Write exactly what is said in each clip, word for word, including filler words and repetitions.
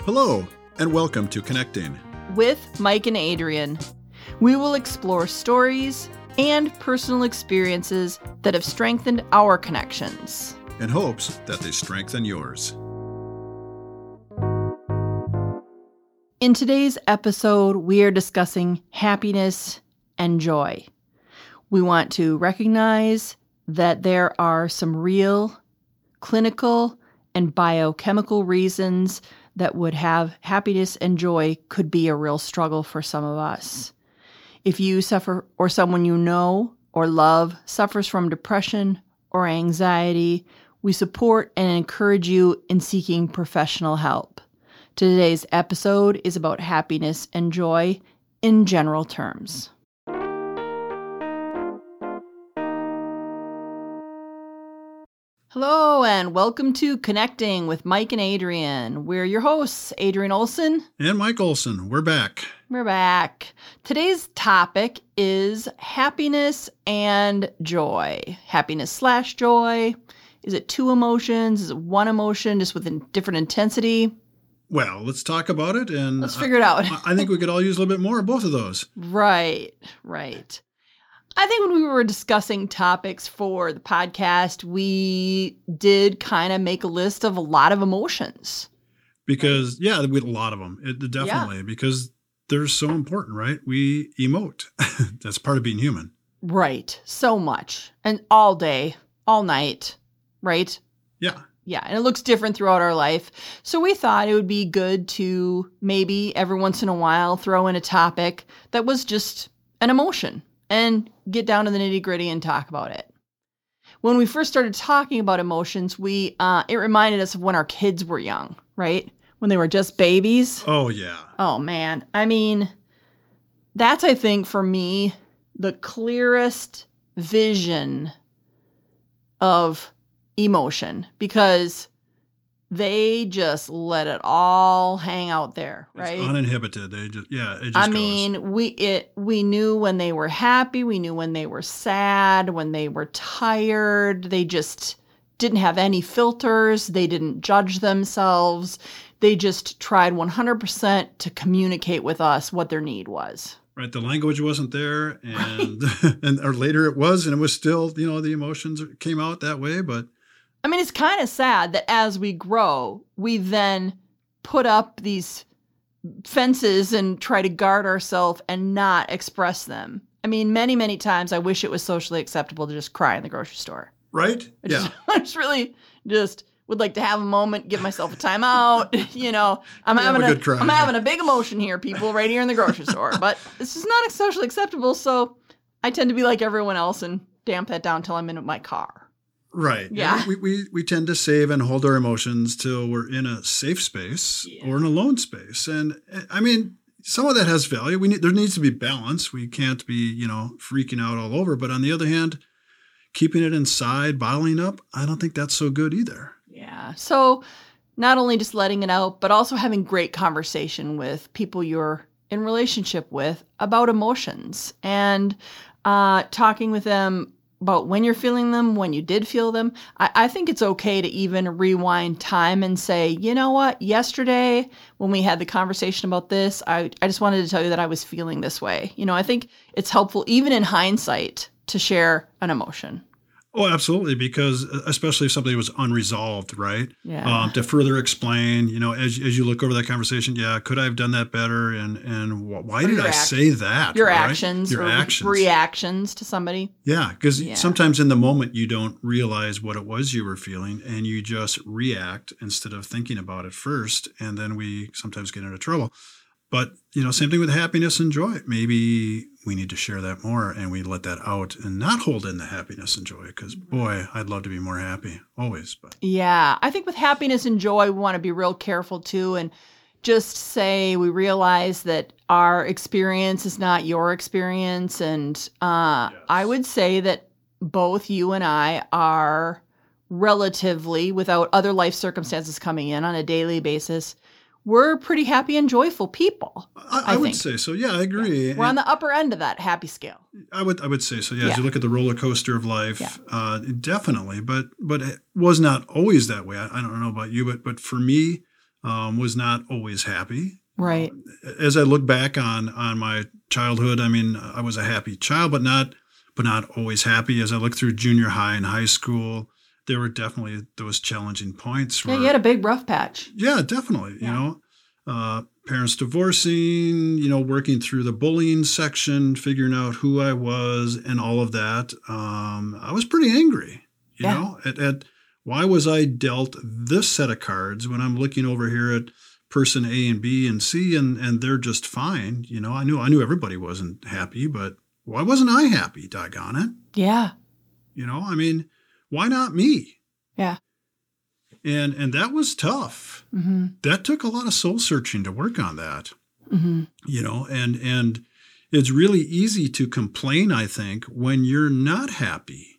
Hello, and welcome to Connecting with Mike and Adrian. We will explore stories and personal experiences that have strengthened our connections, in hopes that they strengthen yours. In today's episode, we are discussing happiness and joy. We want to recognize that there are some real clinical and biochemical reasons that would have happiness and joy could be a real struggle for some of us. If you suffer or someone you know or love suffers from depression or anxiety, we support and encourage you in seeking professional help. Today's episode is about happiness and joy in general terms. Hello and welcome to Connecting with Mike and Adrian. We're your hosts, Adrian Olson. And Mike Olson. We're back. We're back. Today's topic is happiness and joy. Happiness slash joy. Is it two emotions? Is it one emotion just with a different intensity? Well, let's talk about it. And let's figure it out. I, I think we could all use a little bit more of both of those. Right, right. I think when we were discussing topics for the podcast, we did kind of make a list of a lot of emotions. Because, yeah, we had a lot of them. It, definitely. Yeah. Because they're so important, right? We emote. That's part of being human. Right. So much. And all day, all night, right? Yeah. Yeah. And it looks different throughout our life. So we thought it would be good to maybe every once in a while throw in a topic that was just an emotion and get down to the nitty gritty and talk about it. When we first started talking about emotions, we uh, it reminded us of when our kids were young, right? When they were just babies. Oh, yeah. Oh, man. I mean, that's, I think, for me, the clearest vision of emotion, because they just let it all hang out there, right? It's uninhibited. They just, yeah, it just I goes. mean, we it we knew when they were happy, we knew when they were sad, when they were tired. They just didn't have any filters. They didn't judge themselves. They just tried one hundred percent to communicate with us what their need was. Right, the language wasn't there, and right. and or later it was, and it was still, you know, the emotions came out that way, but I mean, it's kind of sad that as we grow, we then put up these fences and try to guard ourselves and not express them. I mean, many, many times I wish it was socially acceptable to just cry in the grocery store. Right? I yeah. Just, I just really just would like to have a moment, give myself a timeout. You know, I'm having a, a I'm having a big emotion here, people, right here in the grocery store. But this is not socially acceptable, so I tend to be like everyone else and damp that down until I'm in my car. Right. Yeah. We, we we tend to save and hold our emotions till we're in a safe space yeah. or in a alone space. And I mean, some of that has value. We need there needs to be balance. We can't be, you know, freaking out all over. But on the other hand, keeping it inside, bottling up, I don't think that's so good either. Yeah. So not only just letting it out, but also having great conversation with people you're in relationship with about emotions and uh, talking with them about when you're feeling them, when you did feel them. I, I think it's okay to even rewind time and say, you know what, yesterday when we had the conversation about this, I, I just wanted to tell you that I was feeling this way. You know, I think it's helpful, even in hindsight, to share an emotion. Oh, absolutely, because especially if something was unresolved, right? Yeah. Um, to further explain, you know, as as you look over that conversation, yeah, could I have done that better? And and why did I act- say that? Your right? actions, your or actions, reactions to somebody. Yeah, because yeah. sometimes in the moment you don't realize what it was you were feeling, and you just react instead of thinking about it first, and then we sometimes get into trouble. But, you know, same thing with happiness and joy. Maybe we need to share that more and we let that out and not hold in the happiness and joy because, boy, I'd love to be more happy always. But yeah, I think with happiness and joy, we want to be real careful, too, and just say we realize that our experience is not your experience. And uh, yes. I would say that both you and I are relatively, without other life circumstances coming in on a daily basis, we're pretty happy and joyful people. I, I, I would say so. Yeah, I agree. Yeah. We're on the upper end of that happy scale. I would I would say so. Yeah, yeah. As you look at the roller coaster of life, yeah. uh, definitely. But but it was not always that way. I, I don't know about you, but but for me, um, was not always happy. Right. As I look back on on my childhood, I mean, I was a happy child, but not but not always happy. As I look through junior high and high school, there were definitely those challenging points. Yeah, where, you had a big rough patch. Yeah, definitely. Yeah. You know, uh, parents divorcing, you know, working through the bullying section, figuring out who I was and all of that. Um, I was pretty angry, you Yeah. know, at, at why was I dealt this set of cards when I'm looking over here at person A and B and C and, and they're just fine. You know, I knew, I knew everybody wasn't happy, but why wasn't I happy? Doggone it. Yeah. You know, I mean, why not me? Yeah. And, and that was tough. Mm-hmm. That took a lot of soul searching to work on that, Mm-hmm. you know, and, and it's really easy to complain, I think, when you're not happy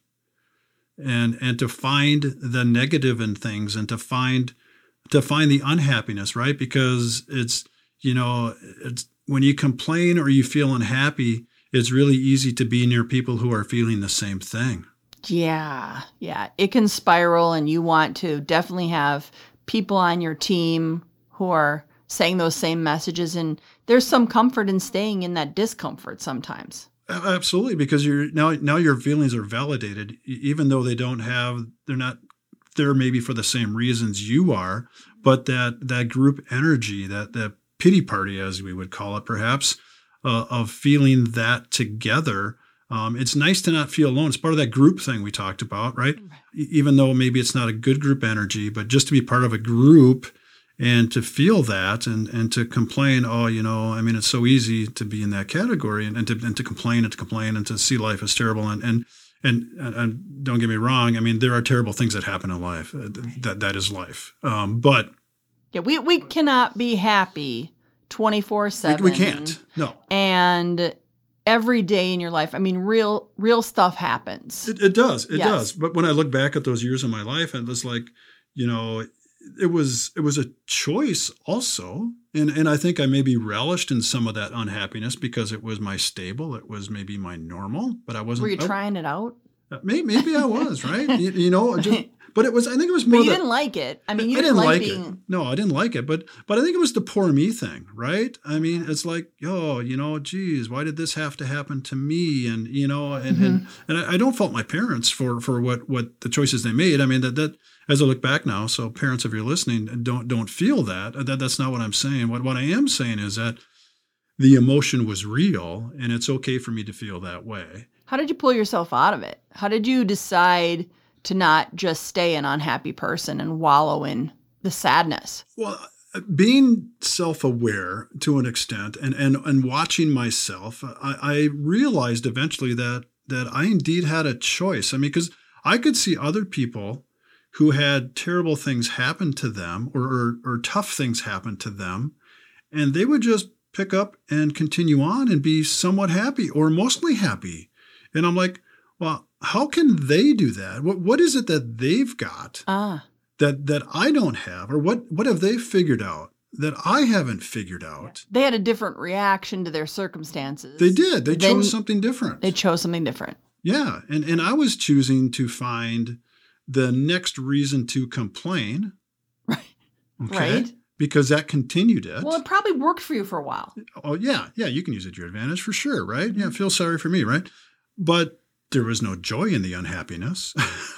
and, and to find the negative in things and to find, to find the unhappiness, right? Because it's, you know, it's when you complain or you feel unhappy, it's really easy to be near people who are feeling the same thing. Yeah. Yeah. It can spiral, and you want to definitely have people on your team who are saying those same messages. And there's some comfort in staying in that discomfort sometimes. Absolutely, because you're now now your feelings are validated, e- even though they don't have, they're not there maybe for the same reasons you are, but that that group energy, that that pity party, as we would call it, perhaps, uh, of feeling that together. Um, it's nice to not feel alone. It's part of that group thing we talked about, right? E- Even though maybe it's not a good group energy, but just to be part of a group and to feel that and, and to complain, oh, you know, I mean, it's so easy to be in that category and, and, to, and to complain and to complain and to see life as terrible. And, and, and, and don't get me wrong. I mean, there are terrible things that happen in life. That, that is life. Um, but Yeah. We, we cannot be happy twenty-four seven. we, we can't. No. And every day in your life, I mean, real, real stuff happens. It, it does. It Yes. does. But when I look back at those years of my life, it was like, you know, it was it was a choice also. And and I think I maybe relished in some of that unhappiness because it was my stable. It was maybe my normal, but I wasn't. Were you I- trying it out? maybe, maybe I was, right? you, you know, just, but it was, I think it was But more you that, didn't like it. I mean, you I didn't, like, like being. it. No, I didn't like it, but but I think it was the poor me thing, right? I mean, it's like, oh, you know, geez, why did this have to happen to me? And you know, and and, Mm-hmm. and I, I don't fault my parents for for what what the choices they made. I mean, that that as I look back now, so parents, if you're listening, don't don't feel that. That that's not what I'm saying. What what I am saying is that the emotion was real, and it's okay for me to feel that way. How did you pull yourself out of it? How did you decide to not just stay an unhappy person and wallow in the sadness? Well, being self-aware to an extent and, and, and watching myself, I, I realized eventually that that I indeed had a choice. I mean, because I could see other people who had terrible things happen to them or, or, or tough things happen to them, and they would just pick up and continue on and be somewhat happy or mostly happy. And I'm like, well, how can they do that? What What is it that they've got Ah, that that I don't have, or what what have they figured out that I haven't figured out? they had a different reaction to their circumstances. They did. They Then chose something different. They chose something different. Yeah, and and I was choosing to find the next reason to complain. Right. Okay? Right. Because that continued it. Well, it probably worked for you for a while. Oh yeah, yeah, you can use it to your advantage for sure, right? Yeah, feel sorry for me, right? But there was no joy in the unhappiness,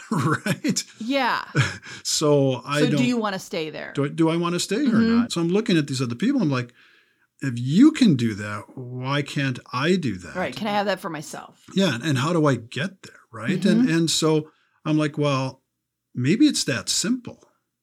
right? Yeah. So I So don't. do you want to stay there? do I, do I want to stay or Mhm. not? So I'm looking at these other people. I'm like, if you can do that, why can't I do that? Right. Can I have that for myself? Yeah, and, and how do I get there, right? Mhm. And and so I'm like, well, maybe it's that simple.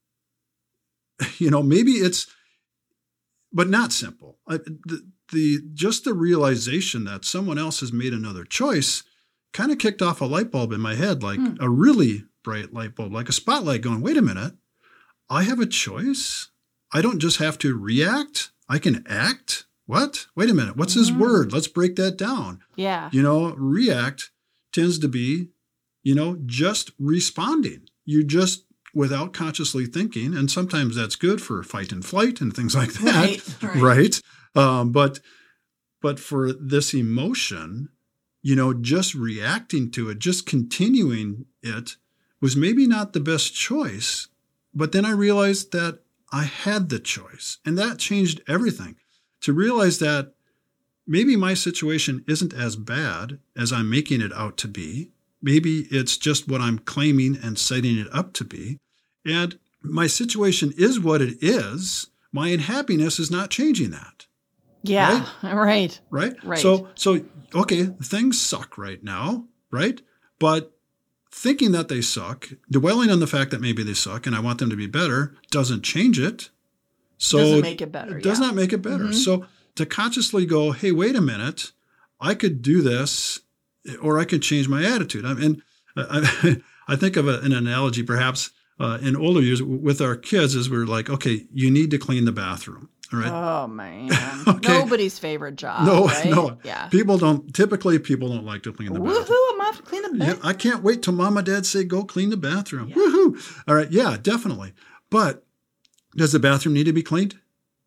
You know, maybe it's, but not simple. I, the, the just the realization that someone else has made another choice kind of kicked off a light bulb in my head, like Hmm. a really bright light bulb, like a spotlight going, wait a minute, I have a choice. I don't just have to react. I can act. What? Wait a minute. What's his Mm. word? Let's break that down. Yeah. You know, react tends to be, you know, just responding. You just, without consciously thinking, and sometimes that's good for fight and flight and things like that, Right, right. right? Um, but but for this emotion, you know, just reacting to it, just continuing it was maybe not the best choice. But then I realized that I had the choice. And that changed everything. To realize that maybe my situation isn't as bad as I'm making it out to be. Maybe it's just what I'm claiming and setting it up to be. And my situation is what it is. My unhappiness is not changing that. Yeah, right? Right. Right. right. So, so okay, things suck right now, right? But thinking that they suck, dwelling on the fact that maybe they suck and I want them to be better, doesn't change it. So doesn't make it better. It does yeah. not make it better. Mm-hmm. So to consciously go, hey, wait a minute, I could do this, or I could change my attitude. I mean, I, I think of a, an analogy perhaps uh, in older years with our kids is we're like, okay, you need to clean the bathroom. All right. Oh man. Okay. Nobody's favorite job. No, right? no. Yeah. People don't, typically people don't like to clean the bathroom. Woohoo, I'm off to clean the bathroom. Yeah, I can't wait till mom and dad say, go clean the bathroom. Yeah. Woohoo. All right. Yeah, definitely. But does the bathroom need to be cleaned?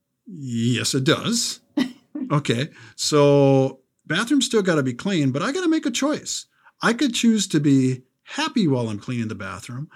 Yes, it does. Okay. So bathroom's still got to be clean, but I got to make a choice. I could choose to be happy while I'm cleaning the bathroom,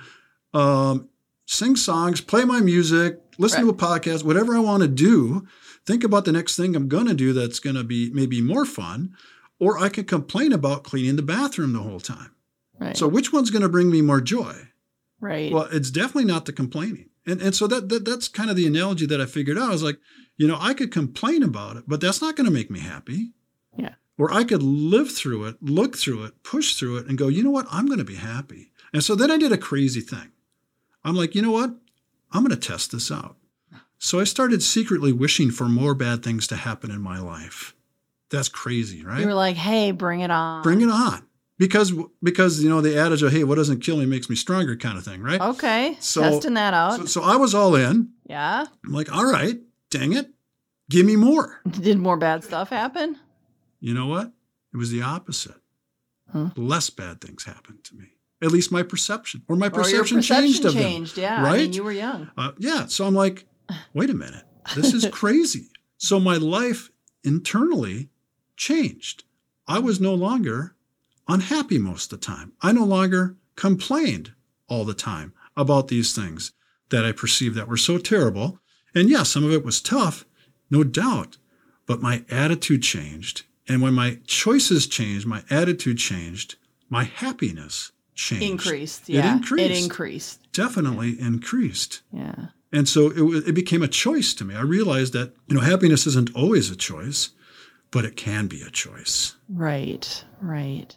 um, sing songs, play my music, listen right. to a podcast, whatever I want to do. Think about the next thing I'm going to do that's going to be maybe more fun, or I could complain about cleaning the bathroom the whole time. Right. So which one's going to bring me more joy? Right. Well, it's definitely not the complaining. And and so that, that that's kind of the analogy that I figured out. I was like, you know, I could complain about it, but that's not going to make me happy. Yeah. Or I could live through it, look through it, push through it, and go, you know what? I'm going to be happy. And so then I did a crazy thing. I'm like, you know what? I'm going to test this out. So I started secretly wishing for more bad things to happen in my life. That's crazy, right? You were like, hey, bring it on. Bring it on. Because, because you know, the adage of, hey, what doesn't kill me makes me stronger kind of thing, right? Okay. So, testing that out. So, so I was all in. Yeah. I'm like, all right, dang it. Give me more. Did more bad stuff happen? You know what? It was the opposite. Huh? Less bad things happened to me. At least my perception. Or my or perception, your perception changed of changed, them. yeah. Right? I mean, you were young. Uh, yeah. So I'm like, wait a minute. This is crazy. So my life internally changed. I was no longer unhappy most of the time. I no longer complained all the time about these things that I perceived that were so terrible. And yeah, some of it was tough, no doubt, but my attitude changed. And when my choices changed, my attitude changed, my happiness changed. Increased, yeah. It increased. It increased. Definitely increased. Yeah. And so it, it became a choice to me. I realized that, you know, happiness isn't always a choice, but it can be a choice. Right, right.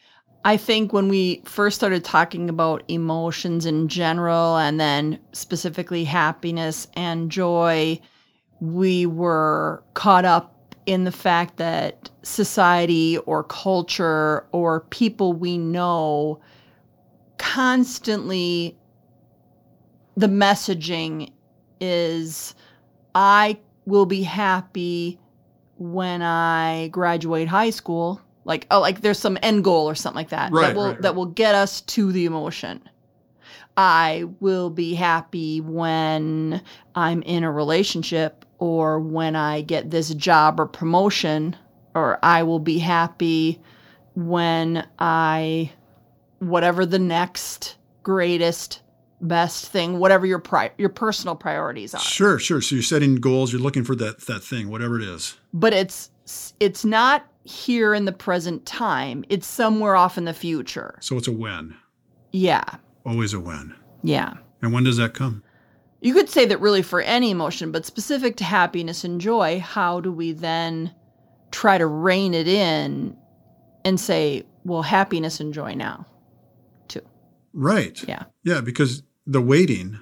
I think when we first started talking about emotions in general and then specifically happiness and joy, we were caught up in the fact that society or culture or people we know constantly, the messaging is, I will be happy when I graduate high school. Like, oh, like there's some end goal or something like that right, that will right, right. that will get us to the emotion. I will be happy when I'm in a relationship or when I get this job or promotion, or I will be happy when I, whatever the next greatest, best thing, whatever your pri- your personal priorities are. Sure, sure. So you're setting goals, you're looking for that that thing, whatever it is. But it's it's not here in the present time. It's somewhere off in the future. So it's a when. Yeah. Always a when. Yeah. And when does that come? You could say that really for any emotion, but specific to happiness and joy, how do we then try to rein it in and say, well, happiness and joy now, too? Right. Yeah. Yeah, because the waiting,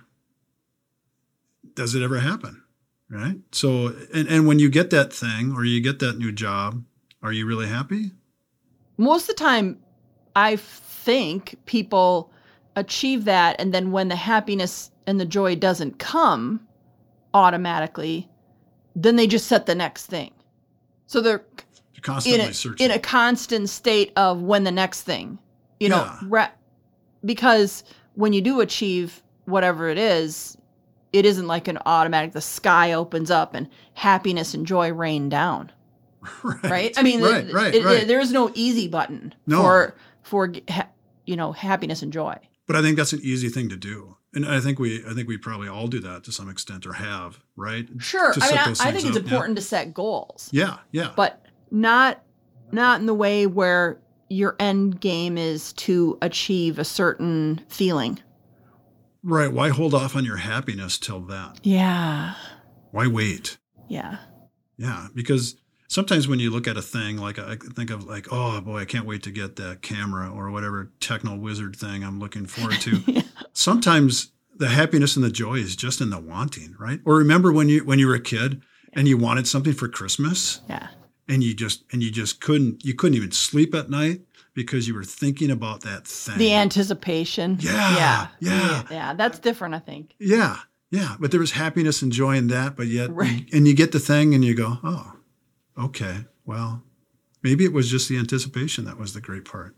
does it ever happen? Right? So, and, and when you get that thing or you get that new job, are you really happy? Most of the time, I think people achieve that, and then when the happiness and the joy doesn't come automatically, then they just set the next thing. So they're constantly in a, searching. in a constant state of when the next thing, you know, Yeah. re- because when you do achieve whatever it is, it isn't like an automatic, the sky opens up and happiness and joy rain down. Right. Right? I mean, right, it, right, it, right. it, there is no easy button No. for, for ha- you know, happiness and joy. But I think that's an easy thing to do. And I think we, I think we probably all do that to some extent, or have, right? Sure. To I mean, set I, those I things think it's up. important to set goals, Yeah, yeah. but not not in the way where your end game is to achieve a certain feeling. Right. Why hold off on your happiness till then? Yeah. Why wait? Yeah. Yeah, because sometimes when you look at a thing, like I think of like, oh boy, I can't wait to get that camera or whatever techno wizard thing I'm looking forward to. Yeah. Sometimes the happiness and the joy is just in the wanting, right? Or remember when you when you were a kid and you wanted something for Christmas, Yeah. and you just and you just couldn't you couldn't even sleep at night because you were thinking about that thing. The anticipation. Yeah, Yeah. yeah. Yeah. That's different, I think. Yeah, yeah. But there was happiness and joy in that, but yet, Right. and you get the thing and you go, oh, okay, well, maybe it was just the anticipation that was the great part.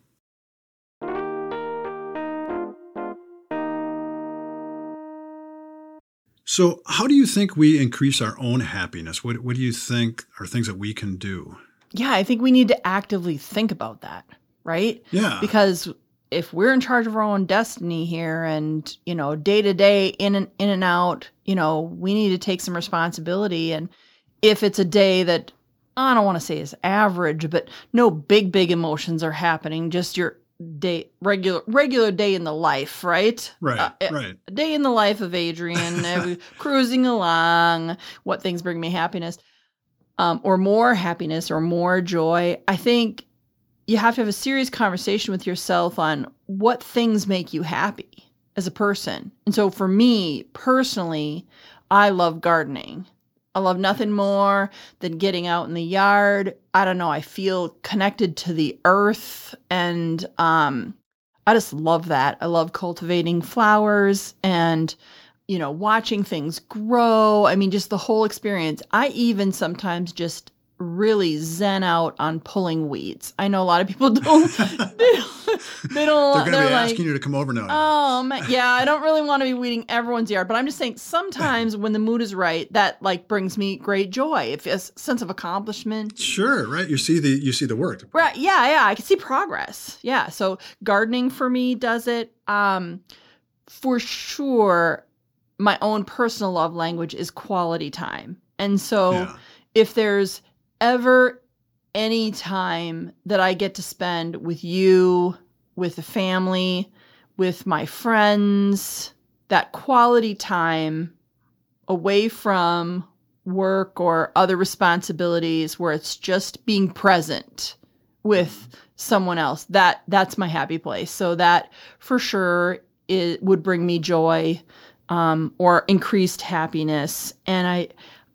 So how do you think we increase our own happiness? What, what do you think are things that we can do? Yeah, I think we need to actively think about that, right? Yeah. Because if we're in charge of our own destiny here and, you know, day to day, in and in and out, you know, we need to take some responsibility. And if it's a day that I don't want to say is average, but no big, big emotions are happening, just your day, regular, regular day in the life, right? Right, Uh, right. A day in the life of Adrian, uh, cruising along, what things bring me happiness, um, or more happiness or more joy. I think you have to have a serious conversation with yourself on what things make you happy as a person. And so for me personally, I love gardening. I love nothing more than getting out in the yard. I don't know. I feel connected to the earth, and um, I just love that. I love cultivating flowers and, you know, watching things grow. I mean, just the whole experience. I even sometimes just really zen out on pulling weeds. I know a lot of people don't. they don't. They don't They're going to be like, asking you to come over now. Um, yeah, I don't really want to be weeding everyone's yard, but I'm just saying sometimes when the mood is right, that like brings me great joy. If a sense of accomplishment. Sure, right. You see the you see the work. Right. Yeah, yeah. I can see progress. Yeah. So gardening for me does it. Um, for sure, my own personal love language is quality time. And so Yeah. if there's ever any time that I get to spend with you, with the family, with my friends, that quality time away from work or other responsibilities where it's just being present with someone else, that that's my happy place. So that for sure it would bring me joy, um, or increased happiness. And I,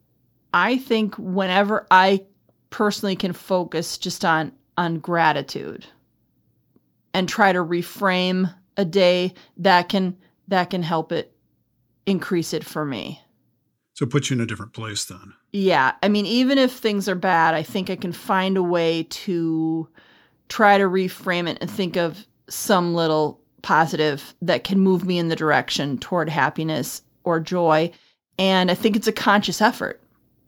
I think whenever I personally can focus just on, on gratitude and try to reframe a day, that can, that can help it increase it for me. So it puts you in a different place then. Yeah. I mean, even if things are bad, I think I can find a way to try to reframe it and think of some little positive that can move me in the direction toward happiness or joy. And I think it's a conscious effort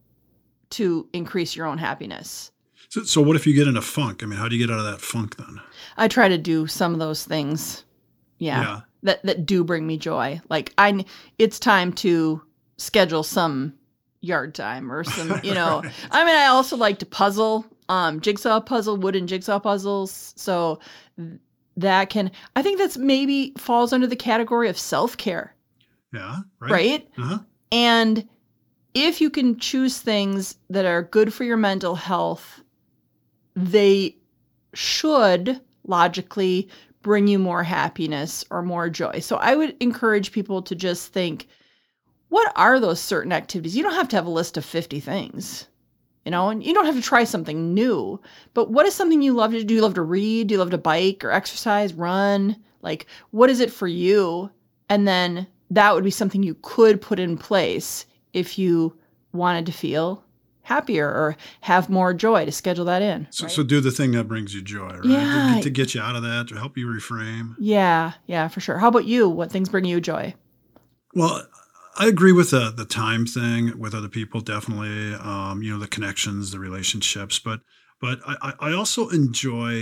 to increase your own happiness. So, so what if you get in a funk? I mean, how do you get out of that funk then? I try to do some of those things. Yeah. Yeah. That, that do bring me joy. Like I, it's time to schedule some yard time or some, you know, Right. I mean, I also like to puzzle, um, jigsaw puzzle, wooden jigsaw puzzles. So that can, I think that's maybe falls under the category of self-care. Yeah. Right. Right. Uh-huh. And if you can choose things that are good for your mental health, they should logically bring you more happiness or more joy. So I would encourage people to just think, what are those certain activities? You don't have to have a list of fifty things, you know, and you don't have to try something new, but what is something you love to do? Do you love to read? Do you love to bike or exercise, run? Like, what is it for you? And then that would be something you could put in place if you wanted to feel happier or have more joy, to schedule that in. So, right? so do the thing that brings you joy, right? Yeah. To, to get you out of that, to help you reframe. Yeah, yeah, for sure. How about you? What things bring you joy? Well, I agree with the the time thing with other people, definitely. Um, you know, the connections, the relationships, but but I, I also enjoy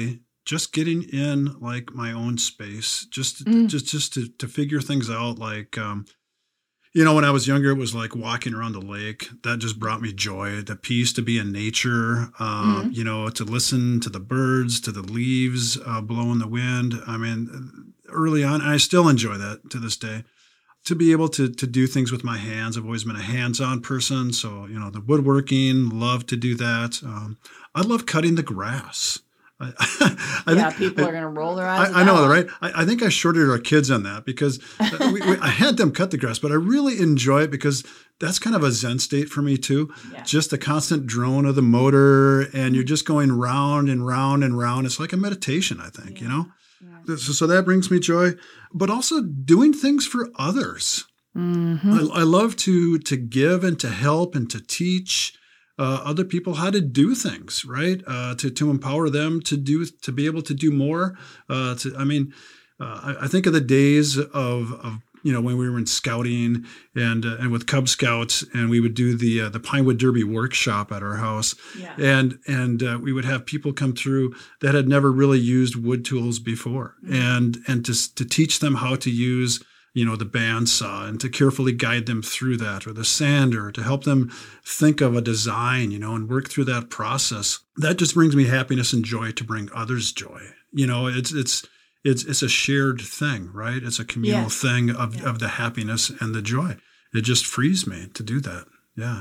just getting in like my own space, just Mm. just just to, to figure things out. Like, um, you know, when I was younger, it was like walking around the lake. That just brought me joy, the peace to be in nature, uh, Mhm. you know, to listen to the birds, to the leaves uh, blowing the wind. I mean, early on, and I still enjoy that to this day. To be able to to do things with my hands. I've always been a hands-on person. So, you know, the woodworking, love to do that. Um, I love cutting the grass. I, I yeah, think, people I, are going to roll their eyes. I, I at know, that right? I, I think I shorted our kids on that because we, we, I had them cut the grass, but I really enjoy it because that's kind of a Zen state for me too. Yeah. Just the constant drone of the motor, and you're just going round and round and round. It's like a meditation, I think, Yeah. you know? Yeah. So, so that brings me joy, but also doing things for others. Mhm. I, I love to to give and to help and to teach uh, other people how to do things, right? Uh, to to empower them to do to be able to do more. Uh, to I mean, uh, I, I think of the days of of you know when we were in scouting and uh, and with Cub Scouts, and we would do the uh, the Pinewood Derby workshop at our house, Yeah. and and uh, we would have people come through that had never really used wood tools before, Mhm. and and to to teach them how to use you know, the bandsaw and to carefully guide them through that, or the sander, to help them think of a design, you know, and work through that process. That just brings me happiness and joy to bring others joy. You know, it's it's it's it's a shared thing, right? It's a communal Yes. thing of, Yeah. of the happiness and the joy. It just frees me to do that. Yeah.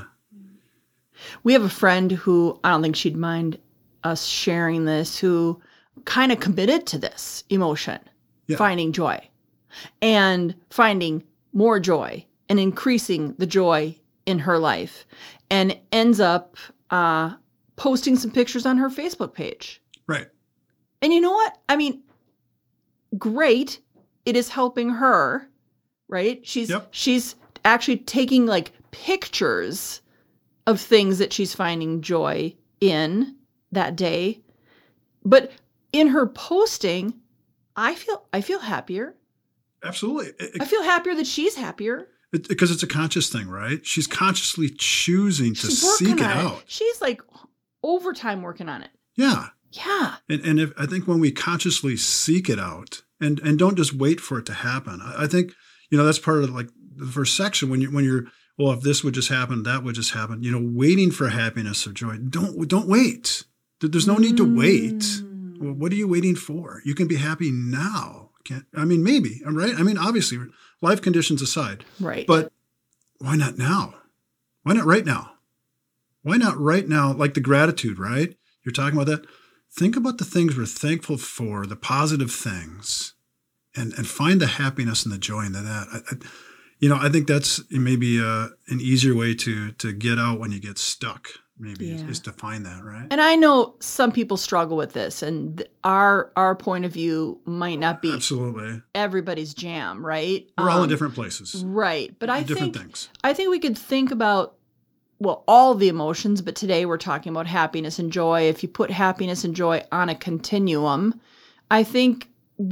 We have a friend who, I don't think she'd mind us sharing this, who kind of committed to this emotion, Yeah. finding joy and finding more joy and increasing the joy in her life, and ends up uh, posting some pictures on her Facebook page. Right. And you know what? I mean, great. It is helping her, right? She's Yep. she's actually taking like pictures of things that she's finding joy in that day. But in her posting, I feel I feel happier. Absolutely. It- I feel happier that she's happier. it- because it's a conscious thing, right? She's consciously choosing to She's working seek it on out. She's like overtime working on it. Yeah. Yeah. And and if, I think when we consciously seek it out and, and don't just wait for it to happen, I, I think, you know, that's part of like the first section when you when you're, well, if this would just happen, that would just happen, you know, waiting for happiness or joy. Don't don't wait. There- There's no need to wait. Mm. Well, what are you waiting for? You can be happy now. Can't, I mean, maybe, I'm right. I mean, obviously, life conditions aside, Right. but why not now? Why not right now? Why not right now? Like the gratitude, right? You're talking about that. Think about the things we're thankful for, the positive things, and and find the happiness and the joy in that. I, I, you know, I think that's maybe uh, an easier way to to get out when you get stuck. Maybe is, Yeah. is to find that, right? And I know some people struggle with this, and th- our our point of view might not be Absolutely. everybody's jam, right? We're all in Um, different places, Right. But I different think things. I think we could think about, well, all the emotions, but today we're talking about happiness and joy. If you put happiness and joy on a continuum, I think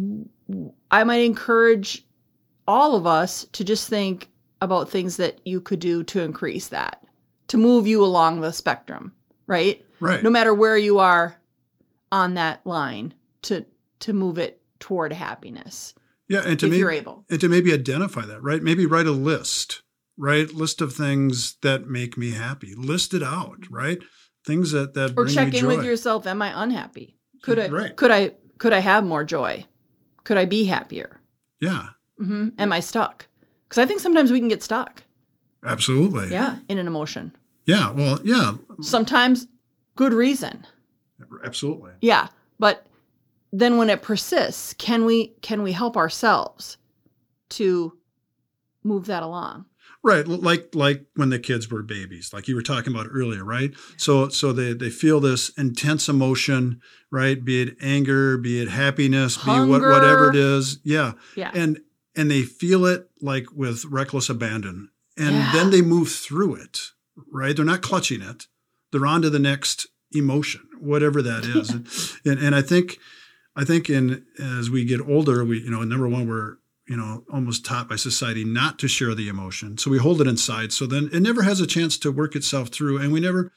I might encourage all of us to just think about things that you could do to increase that, to move you along the spectrum, right? Right. No matter where you are on that line, to to move it toward happiness, Yeah, and to if maybe, you're able. and to maybe identify that, right? Maybe write a list, right? List of things that make me happy. List it out, right? Things that that Or bring check me in joy. with yourself. Am I unhappy? Could I? Right. Could I? Could I have more joy? Could I be happier? Yeah, hmm Am I stuck? Because I think sometimes we can get stuck. absolutely. Yeah, in an emotion. Yeah. Well, yeah, Sometimes good reason. absolutely. Yeah, but then when it persists, can we can we help ourselves to move that along? Right. l- Like like when the kids were babies, like you were talking about earlier, right? So so they, they feel this intense emotion, right? Be it anger, be it happiness, be what Hunger. whatever it is. Yeah. Yeah. And and they feel it like with reckless abandon. And Yeah. then they move through it, right? They're not clutching it. They're on to the next emotion, whatever that is. and and I think I think in as we get older, we you know, number one, we're you know, almost taught by society not to share the emotion. So we hold it inside. So then it never has a chance to work itself through. And we never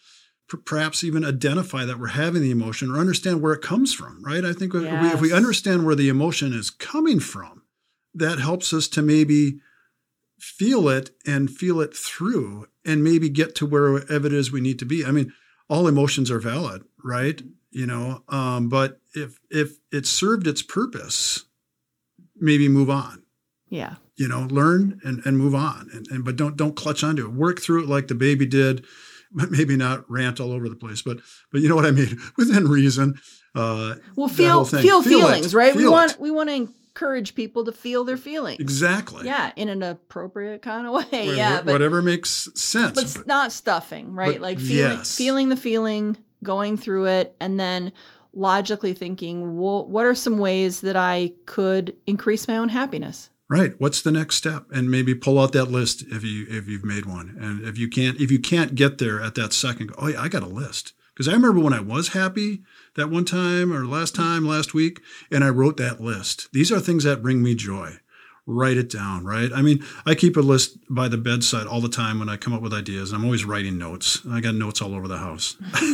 p- perhaps even identify that we're having the emotion or understand where it comes from, right? I think if, Yes. we, if we understand where the emotion is coming from, that helps us to maybe feel it and feel it through and maybe get to wherever it is we need to be. I mean, all emotions are valid, right? You know, um, but if if it served its purpose, maybe move on. Yeah. You know, learn and, and move on. And, and but don't don't clutch onto it. Work through it like the baby did. Maybe not rant all over the place, but but you know what I mean? Within reason. Uh, well, feel feel, feel feelings, it. right? Feel we want it. we want to encourage people to feel their feelings. Exactly. Yeah, in an appropriate kind of way. Wh- yeah, but, whatever makes sense. but it's not stuffing, right? but Like feeling yes. feeling the feeling, going through it, and then logically thinking, well, what are some ways that I could increase my own happiness? Right. What's the next step? And maybe pull out that list if you if you've made one. And if you can't if you can't get there at that second, go, oh yeah, I got a list. Because I remember when I was happy that one time or last time, last week, and I wrote that list. These are things that bring me joy. Write it down, right? I mean, I keep a list by the bedside all the time when I come up with ideas. I'm always writing notes. I got notes all over the house.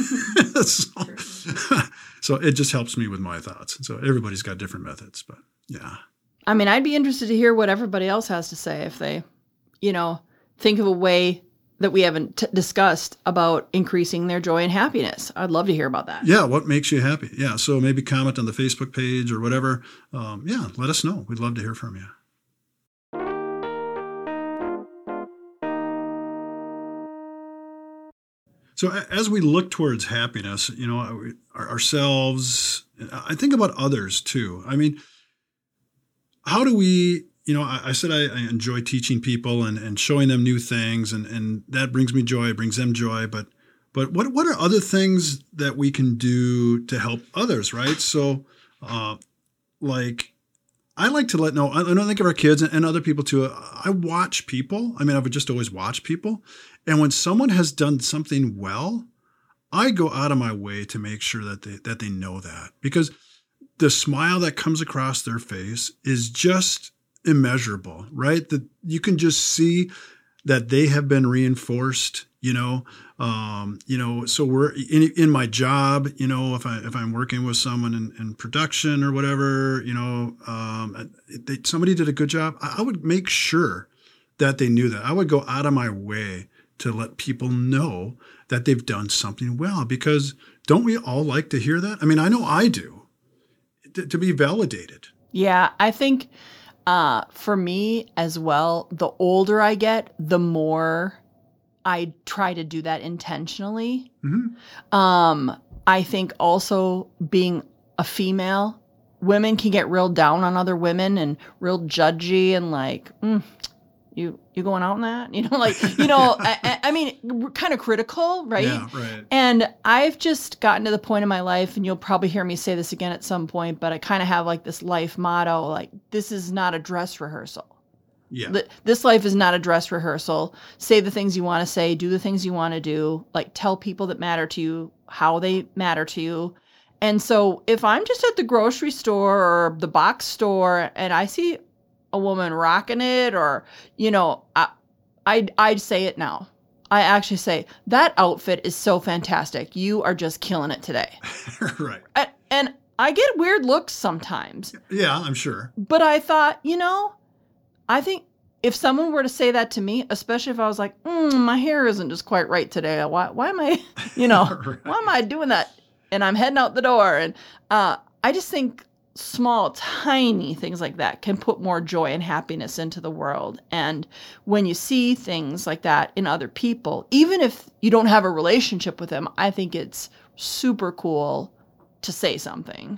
so, so it just helps me with my thoughts. So everybody's got different methods, but yeah. I mean, I'd be interested to hear what everybody else has to say if they, you know, think of a way that we haven't t- discussed about increasing their joy and happiness. I'd love to hear about that. Yeah, what makes you happy? Yeah, so maybe comment on the Facebook page or whatever. Um, yeah, let us know. We'd love to hear from you. So as we look towards happiness, you know, ourselves, I think about others too. I mean, how do we, you know, I, I said I, I enjoy teaching people and, and showing them new things, and, and that brings me joy, it brings them joy. But but what what are other things that we can do to help others, right? So, uh, like, I like to let know, I, I think of our kids and, and other people too. I watch people. I mean, I would just always watch people. And when someone has done something well, I go out of my way to make sure that they that they know that, because the smile that comes across their face is just immeasurable, right? That you can just see that they have been reinforced, you know, um, you know, so we're in, in my job, you know, if I, if I'm working with someone in, in production or whatever, you know, um, they, somebody did a good job. I, I would make sure that they knew that. I would go out of my way to let people know that they've done something well, because don't we all like to hear that? I mean, I know I do, to, to be validated. Yeah, I think uh, for me as well, the older I get, the more I try to do that intentionally. Mm-hmm. Um, I think also being a female, women can get real down on other women and real judgy and like, mm, you you going out in that? You know, like, you know, I, I mean, kind of critical, right? Yeah, right. And I've just gotten to the point in my life, and you'll probably hear me say this again at some point, but I kind of have like this life motto, like, this is not a dress rehearsal. Yeah. This life is not a dress rehearsal. Say the things you want to say, do the things you want to do, like tell people that matter to you how they matter to you. And so if I'm just at the grocery store or the box store and I see a woman rocking it, or, you know, I, I'd, I'd say it now. I actually say, that outfit is so fantastic. You are just killing it today. Right. And, and I get weird looks sometimes. Yeah, I'm sure. But I thought, you know, I think if someone were to say that to me, especially if I was like, mm, my hair isn't just quite right today. Why, why am I, you know, right. why am I doing that? And I'm heading out the door. And uh, I just think small, tiny things like that can put more joy and happiness into the world. And when you see things like that in other people, even if you don't have a relationship with them, I think it's super cool to say something.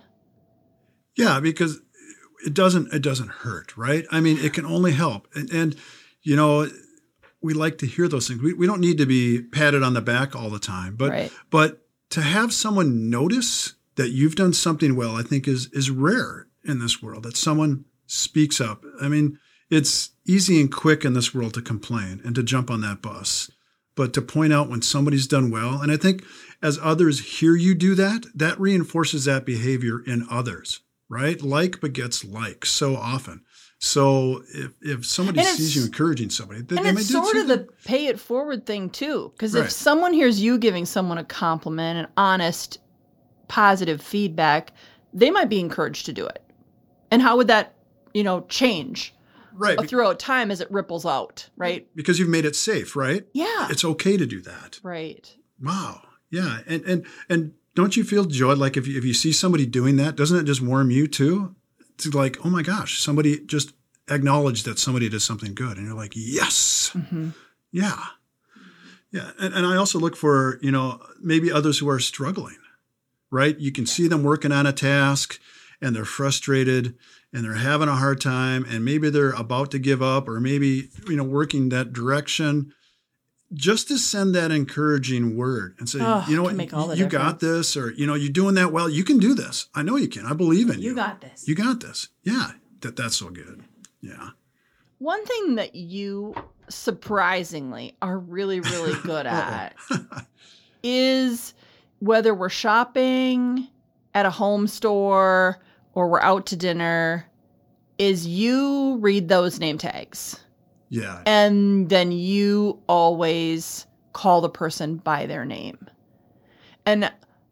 Yeah, because it doesn't it doesn't hurt, right? I mean, it can only help. And, and you know, we like to hear those things. We we don't need to be patted on the back all the time, but right. but to have someone notice that you've done something well, I think is is rare in this world, that someone speaks up. I mean, it's easy and quick in this world to complain and to jump on that bus, but to point out when somebody's done well. And I think as others hear you do that, that reinforces that behavior in others, right? Like begets like so often. So if, if somebody And sees it's- you encouraging somebody, they, And they may it's do sort of something. the pay it forward thing too. Because Right. if someone hears you giving someone a compliment and honest, positive feedback, they might be encouraged to do it. And how would that, you know, change right. throughout time as it ripples out, right? Because you've made it safe, right? Yeah. It's okay to do that. Right. Wow. Yeah. And and and don't you feel joy? Like if you, if you see somebody doing that, doesn't it just warm you too? To like, oh my gosh, somebody just acknowledged that somebody did something good. And you're like, yes. Mm-hmm. Yeah. Yeah. And, and I also look for, you know, maybe others who are struggling, right? You can see them working on a task and they're frustrated and they're having a hard time and maybe they're about to give up or maybe, you know, working that direction. Just to send that encouraging word and say, Oh, you know what, can make all the you got difference. this, or, you know, you're doing that well. You can do this. I know you can. I believe in you. You got this. You got this. Yeah. That That's so good. Yeah. One thing that you surprisingly are really, really good at is whether we're shopping at a home store or we're out to dinner, is you read those name tags. Yeah. And then you always call the person by their name. And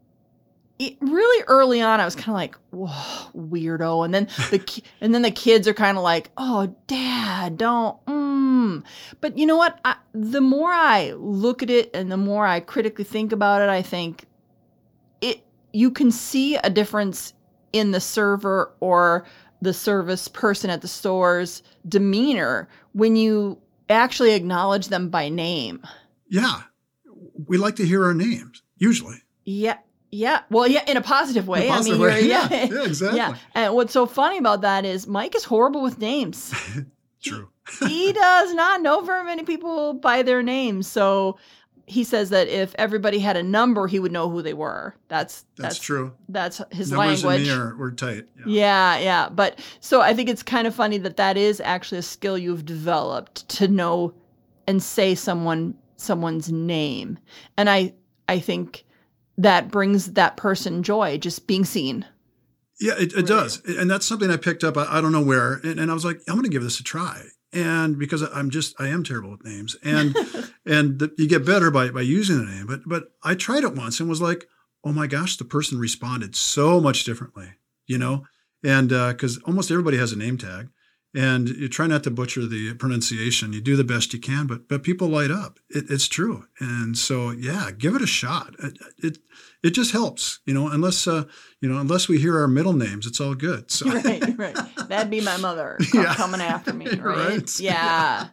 it, really early on, I was kind of like, whoa, weirdo. And then the ki- and then the kids are kind of like, oh, Dad, don't. Mm. But you know what? I, the more I look at it and the more I critically think about it, I think it. You can see a difference in the server or the service person at the store's demeanor when you actually acknowledge them by name. Yeah. We like to hear our names, usually. Yeah. Yeah. Well, yeah, in a positive way. In a positive I mean, way. you're, Yeah. yeah. Yeah, exactly. Yeah. And what's so funny about that is Mike is horrible with names. True. He does not know very many people by their names. So he says that if everybody had a number, he would know who they were. That's That's, that's true. That's his Numbers language. and me are we're tight. Yeah. Yeah, yeah. But so I think it's kind of funny that that is actually a skill you've developed to know and say someone someone's name. And I I think that brings that person joy, just being seen. Yeah, it, it does. And that's something I picked up. I, I don't know where. And, and I was like, I'm going to give this a try. And because I'm just, I am terrible with names. And and the, you get better by, by using the name. But, but I tried it once and was like, oh my gosh, the person responded so much differently, you know? And because uh, almost everybody has a name tag. And you try not to butcher the pronunciation. You do the best you can, but but people light up. It, it's true. And so, yeah, give it a shot. It it, it just helps, you know, unless, uh, you know, unless we hear our middle names, it's all good. So. Right, right. That'd be my mother com- Yeah. coming after me, right? Right. Yeah.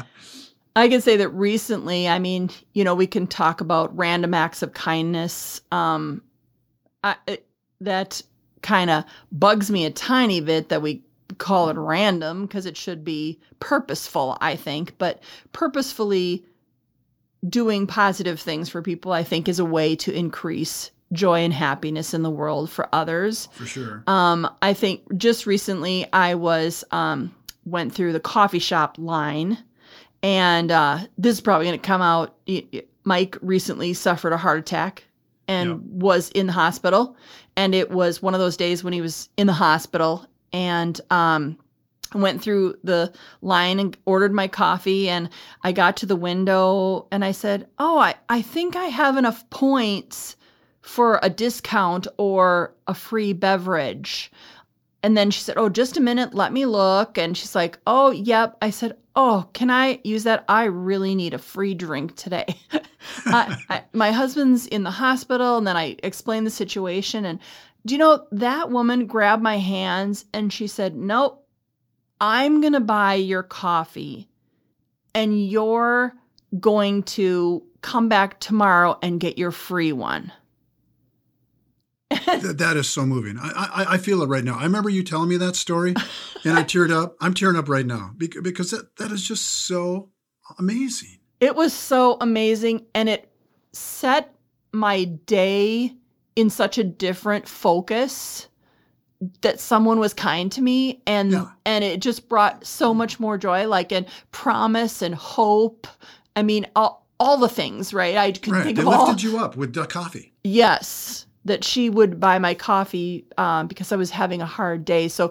I can say that recently, I mean, you know, we can talk about random acts of kindness. Um, I, it, that kind of bugs me a tiny bit that we call it random because it should be purposeful, I think. But purposefully doing positive things for people, I think, is a way to increase joy and happiness in the world for others. For sure. Um, I think just recently I was um, went through the coffee shop line, and uh, this is probably going to come out. Mike recently suffered a heart attack and Yep. was in the hospital, and it was one of those days when he was in the hospital, and um, went through the line and ordered my coffee, and I got to the window and I said, "Oh, I, I think I have enough points for a discount or a free beverage." And then she said, "Oh, just a minute, let me look." And she's like, "Oh, yep." I said, "Oh, can I use that? I really need a free drink today." I, I, my husband's in the hospital, and then I explained the situation. And do you know, that woman grabbed my hands and she said, "Nope, I'm going to buy your coffee and you're going to come back tomorrow and get your free one." That, that is so moving. I, I I feel it right now. I remember you telling me that story, and I teared up. I'm tearing up right now because, because that, that is just so amazing. It was so amazing, and it set my day in such a different focus that someone was kind to me, and Yeah. and it just brought so much more joy, like and promise and hope. I mean, all all the things, right? I could Right. think They of all. lifted you up with uh, coffee. Yes, that she would buy my coffee um, because I was having a hard day. So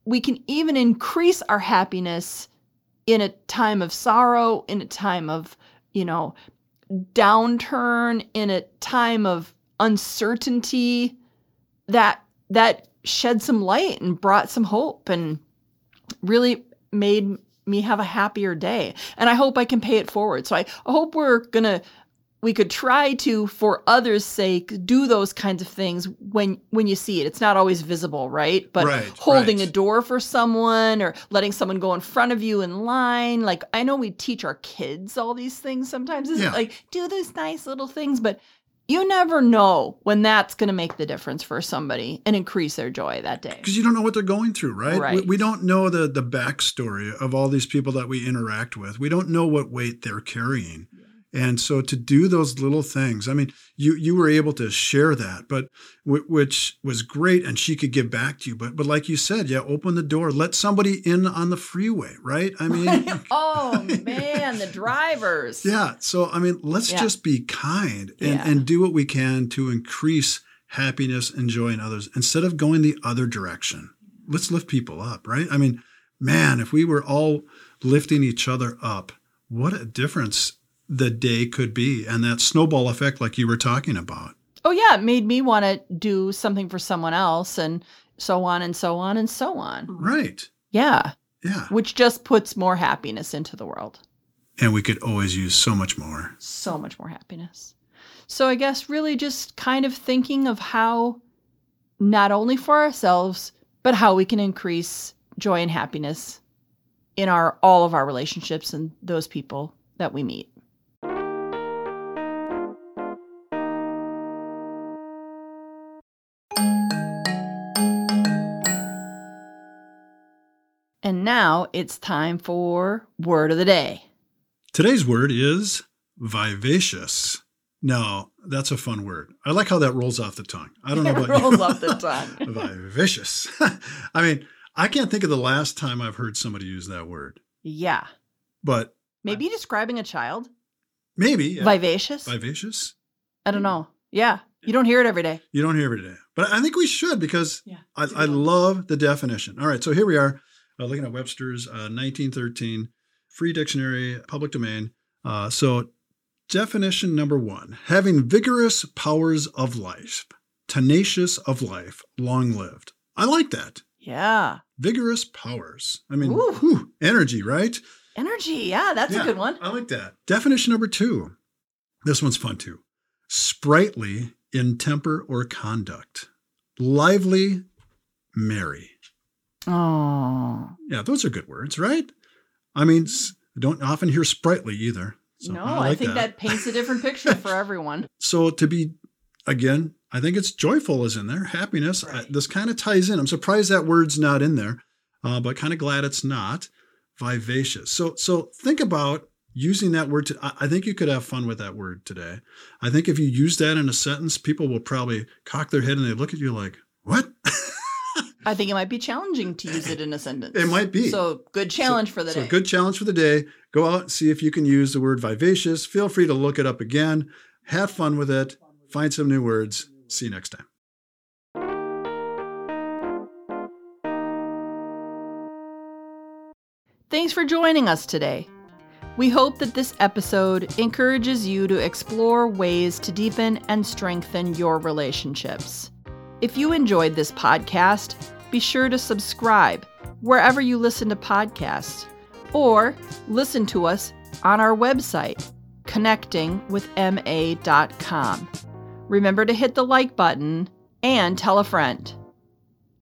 we can even increase our happiness in a time of sorrow, in a time of, you know, downturn, in a time of uncertainty, that that shed some light and brought some hope and really made me have a happier day. And I hope I can pay it forward. So I hope we're going to, we could try to, for others' sake, do those kinds of things when when you see it. It's not always visible, right? But right, holding right. a door for someone or letting someone go in front of you in line. Like, I know we teach our kids all these things sometimes. It's Yeah. like, do those nice little things. But you never know when that's going to make the difference for somebody and increase their joy that day. Because you don't know what they're going through, right? Right. We, we don't know the, the backstory of all these people that we interact with. We don't know what weight they're carrying. And so to do those little things, I mean, you you were able to share that, but w- which was great, and she could give back to you. But but like you said, yeah, open the door, let somebody in on the freeway, right? I mean, oh man, the drivers. yeah. So I mean, let's Yeah. just be kind and, Yeah. and do what we can to increase happiness and joy in others instead of going the other direction. Let's lift people up, right? I mean, man, if we were all lifting each other up, what a difference the day could be, and that snowball effect like you were talking about. Oh yeah, it made me want to do something for someone else, and so on and so on and so on. Right. Yeah. Yeah. Which just puts more happiness into the world. And we could always use so much more. So much more happiness. So I guess really just kind of thinking of how, not only for ourselves, but how we can increase joy and happiness in our all of our relationships and those people that we meet. And now it's time for Word of the Day. Today's word is vivacious. Now, that's a fun word. I like how that rolls off the tongue. I don't know It about rolls you. off the tongue. Vivacious. I mean, I can't think of the last time I've heard somebody use that word. Yeah. But Maybe describing a child. maybe. Yeah. Vivacious. Vivacious. I don't know. Yeah. You don't hear it every day. You don't hear it today. But I think we should because Yeah. I, I love the definition. All right, so here we are uh, looking at Webster's uh, nineteen thirteen free dictionary, public domain. Uh, so definition number one, having vigorous powers of life, tenacious of life, long-lived. I like that. Yeah. Vigorous powers. I mean, Ooh. whew, energy, right? Energy. Yeah, that's Yeah, a good one. I like that. Definition number two. This one's fun too. Sprightly in temper or conduct. Lively, merry. Oh. Yeah, those are good words, right? I mean, s- don't often hear sprightly either. So no, I, I, like think that. paints a different picture for everyone. So to be, again, I think it's joyful is in there. Happiness. Right. I, this kind of ties in. I'm surprised that word's not in there, uh, but kind of glad it's not. Vivacious. So so think about using that word. To, I, I think you could have fun with that word today. I think if you use that in a sentence, people will probably cock their head and they look at you like, what? I think it might be challenging to use it in a sentence. It might be. So good challenge so, for the so day. good challenge for the day. Go out and see if you can use the word vivacious. Feel free to look it up again. Have fun with it. Find some new words. See you next time. Thanks for joining us today. We hope that this episode encourages you to explore ways to deepen and strengthen your relationships. If you enjoyed this podcast, be sure to subscribe wherever you listen to podcasts, or listen to us on our website, connecting with m a dot com. Remember to hit the like button and tell a friend.